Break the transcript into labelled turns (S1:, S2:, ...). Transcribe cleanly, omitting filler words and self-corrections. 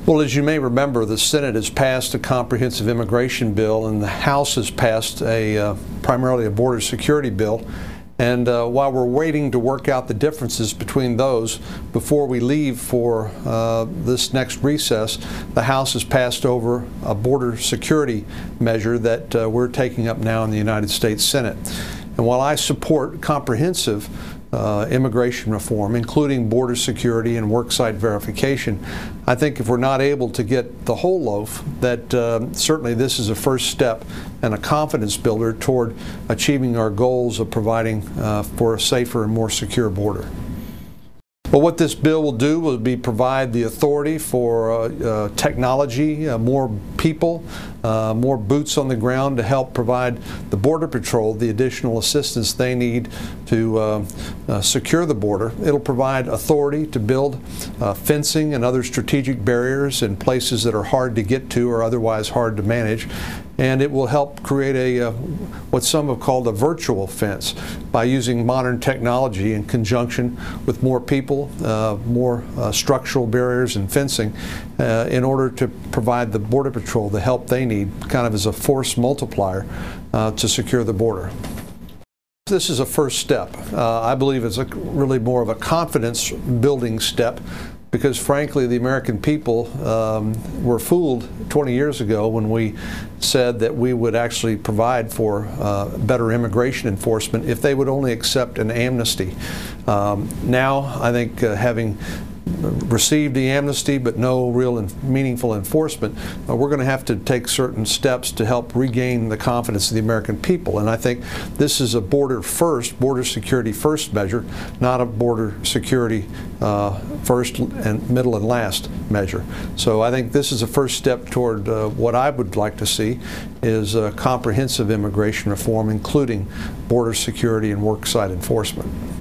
S1: Well, as you may remember, the Senate has passed a comprehensive immigration bill, and the House has passed primarily a border security bill. And while we're waiting to work out the differences between those before we leave for this next recess, the House has passed over a border security measure that we're taking up now in the United States Senate. And while I support comprehensive immigration reform, including border security and worksite verification, I think if we're not able to get the whole loaf, that certainly this is a first step and a confidence builder toward achieving our goals of providing for a safer and more secure border. Well, what this bill will do will be provide the authority for technology, more people, more boots on the ground to help provide the Border Patrol the additional assistance they need to secure the border. It'll provide authority to build fencing and other strategic barriers in places that are hard to get to or otherwise hard to manage. And it will help create what some have called a virtual fence by using modern technology in conjunction with more people, more structural barriers and fencing in order to provide the Border Patrol the help they need, kind of as a force multiplier to secure the border. This is a first step. I believe it's really more of a confidence building step, because frankly the American people were fooled 20 years ago when we said that we would actually provide for better immigration enforcement if they would only accept an amnesty. Now I think having received the amnesty but no real meaningful enforcement, we're going to have to take certain steps to help regain the confidence of the American people. And I think this is a border security first measure, not a border security first and middle and last measure. So I think this is a first step toward what I would like to see is comprehensive immigration reform, including border security and worksite enforcement.